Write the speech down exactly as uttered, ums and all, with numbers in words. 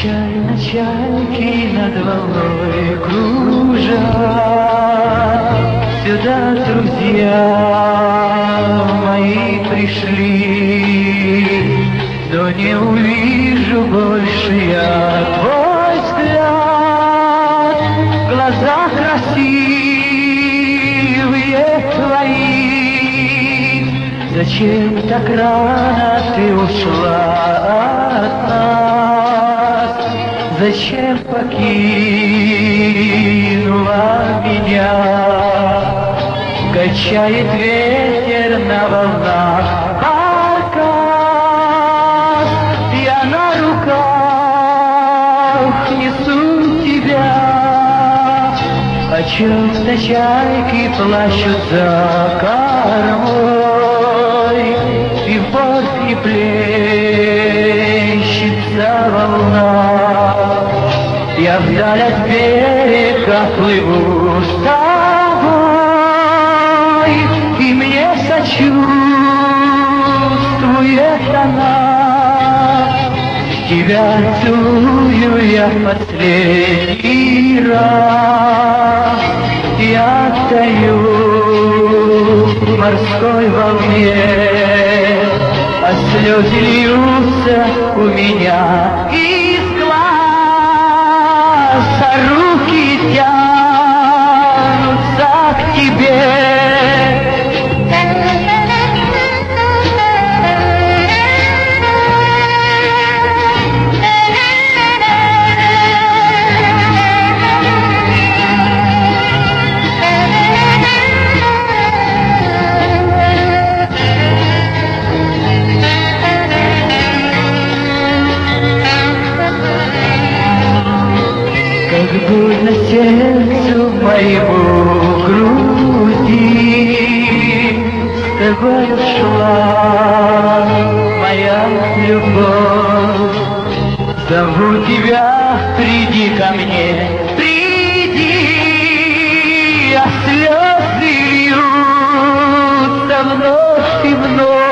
Печально чайки над волной кружат. Сюда друзья мои пришли, но не увижу больше я твой взгляд. Глаза красивые твои, зачем так рано ты ушла от нас? Зачем покинула меня? Качает ветер на волнах Кавказ. Я на руках несу тебя, о чем-то чайки плачут за кормой, и вновь не плещется волна. Я вдаль от берега плыву с тобой, и мне сочувствует она. Тебя целую я в последний раз, я отдаю морской волне, а слезы льются у меня из глаз, а руки тянутся к тебе. Как больно сердцу моему груди, с тобой ушла моя любовь. Зову тебя, приди ко мне, приди, а слезы льются вновь и вновь.